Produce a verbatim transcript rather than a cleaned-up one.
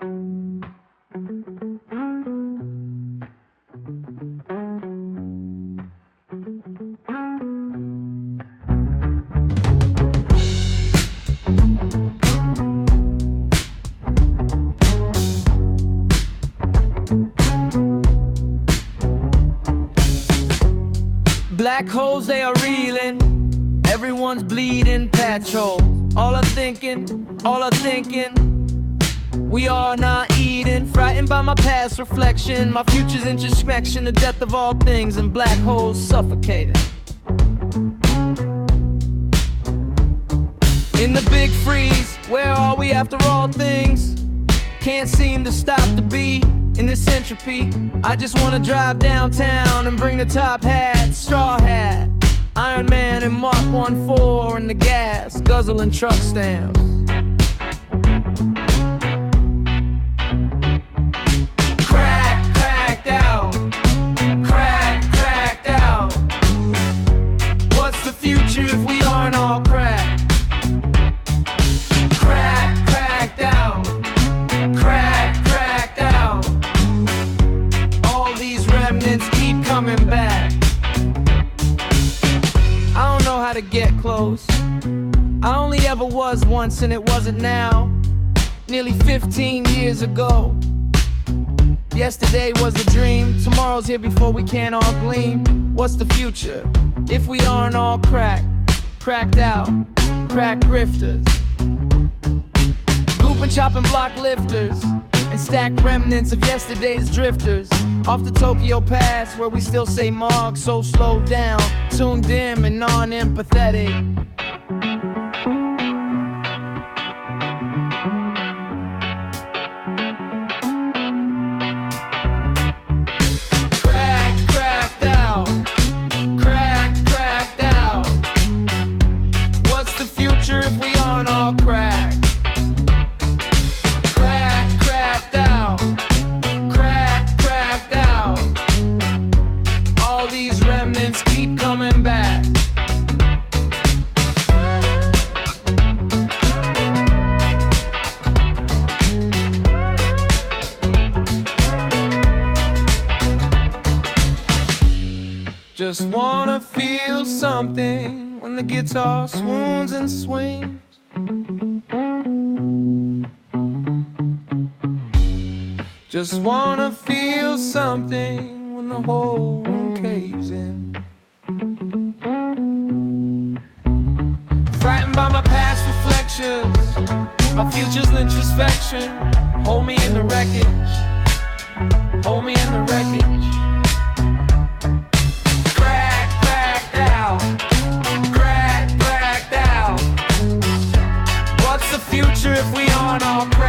Black holes, they are reeling. Everyone's bleeding petrol. All are thinking, all are thinking. We are not eating. Frightened by my past reflection, my future's introspection, the death of all things, and black holes suffocating. In the big freeze, where are we after all things? Can't seem to stop the beat in this entropy. I just wanna drive downtown and bring the top hat, straw hat, Iron Man and Mark one four in the gas, guzzling truck stamps. Crack, cracked out, crack, cracked out. What's the future if we aren't all cracked? Crack, cracked out, crack, cracked out. All these remnants keep coming back. I don't know how to get close. I only ever was once and it wasn't now. Nearly fifteen years ago. Yesterday was a dream. Tomorrow's here before we can all gleam. What's the future if we aren't all cracked? Cracked out, crack grifters, loop and chopping block lifters, and stack remnants of yesterday's drifters. Off the Tokyo Pass where we still say Mog, so slowed down, tuned dim and non-empathetic. Crack, cracked out, crack, cracked out. What's the future if we aren't all cracked? Crack, cracked out, crack, cracked out. All these remnants keep coming back. Just wanna feel something when the guitar swoons and swings. Just wanna feel something when the whole room caves in. Frightened by my past reflections, my future's introspection. Hold me in the wreckage, hold me in the wreckage. Crack, cracked out, crack, cracked out. What's the future if we aren't all cracked?